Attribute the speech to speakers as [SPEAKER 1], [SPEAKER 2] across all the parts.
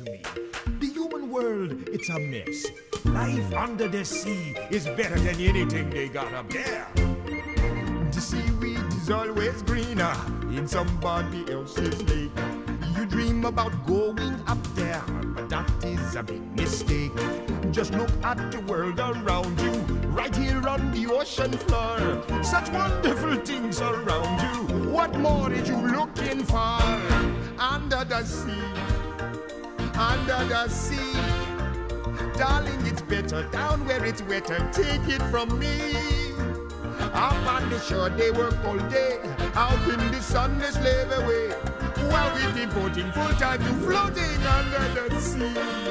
[SPEAKER 1] me. The human world, it's a mess. Life under the sea is better than anything they got up there. The seaweed is always greener in somebody else's lake. You dream about going up there, but that is a big mistake. Just look at the world around you, right here on the ocean floor. Such wonderful things around you. What more are you looking for? Under the sea, under the sea. Darling, it's better down where it's wetter. Take it from me. Up on the shore they work all day, out in the sun they slave away, while we're devoting full time to floating under the sea.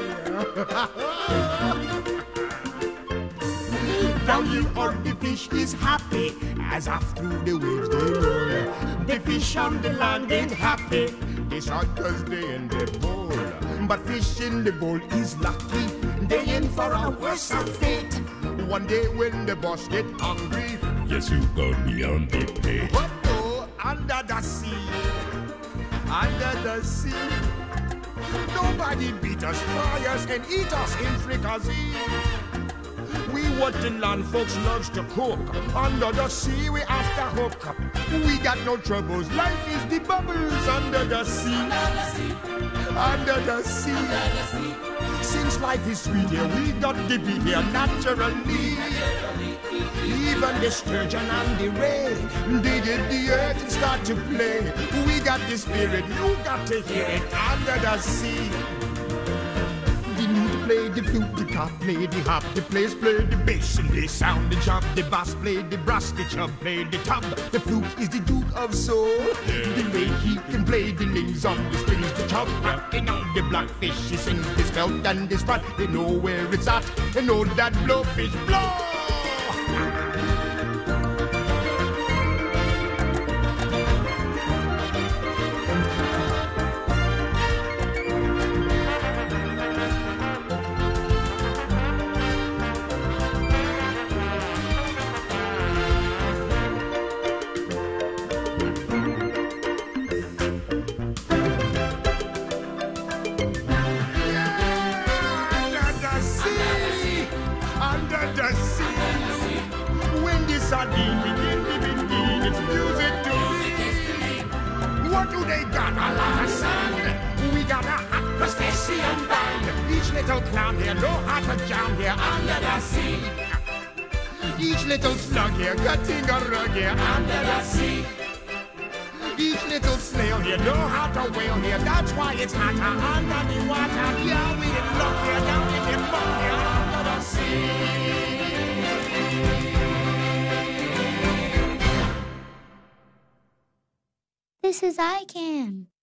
[SPEAKER 1] Down here on the fish is happy, as off through the waves they roll. The fish on the land ain't happy, they shot 'cause they in the bowl. But fish in the bowl is lucky, they in for a worse fate. One day when the boss get hungry,
[SPEAKER 2] yes, you got me on the plate.
[SPEAKER 1] What oh, under the sea, under the sea. Nobody beat us, fry us, and eat us in fricassee. We what the land folks loves to cook. Under the sea we after hook up. We got no troubles, life is the bubbles under the sea. Under the sea. Since life is sweet here, we got to be here naturally. Even the sturgeon and the ray, they get the earth and start to play. We got the spirit, you got to hear it under the sea. The lute play the flute, the cop play the hop, the players play the bass and they sound the chop. The bass play the brass, the chub play the tub. The flute is the duke of soul. The way he can play the lings on the strings, the chub rocking on the blackfish. He sings his belt and his spot. They know where it's at. They know that blowfish blow. Sardine begin, it's music to me. What do they got? A lot of sand. We got a hot crustacean band. Each little clown here know how to jam here under the sea. Each little slug here cutting a rug here under the sea. Each little snail here know how to whale here. That's why it's hotter under the water. Yeah, we in luck here, down in the muck here under the sea.
[SPEAKER 3] This is ICANN.